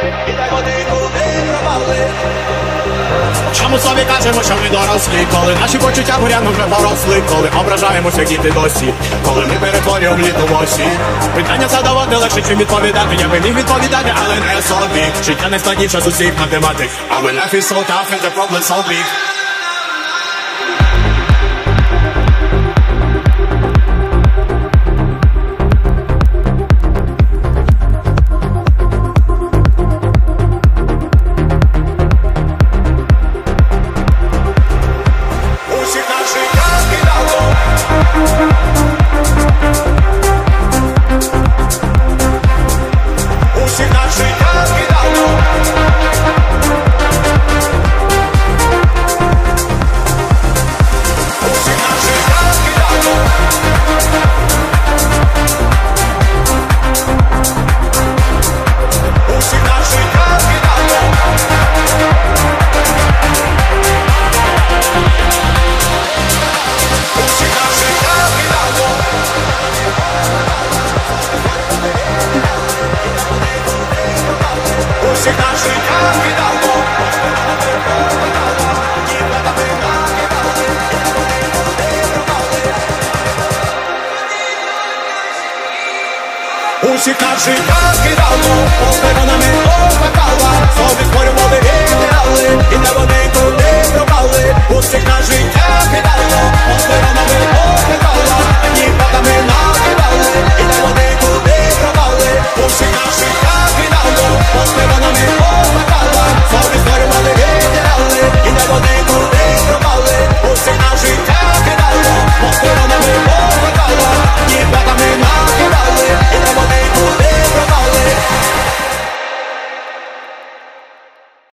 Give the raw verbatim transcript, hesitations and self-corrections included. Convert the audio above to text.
і де вони куди пропали. Чому собі кажемо, що ми дорослі, коли наші почуття буряно вже поросли, коли ображаємося діти досі, коли ми перетворюємо літо в осі. Питання задавати легше, чим відповідати. Я би міг відповідати, але не собі. Життя найскладніше з усіх математик, а when life is so tough and the problems so big. Усіх нас життя скидало, обставинами опакала, собі створювали ідеали, і де вони туди пропали. Усіх нас життя скидало, обставинами опакала, ні батами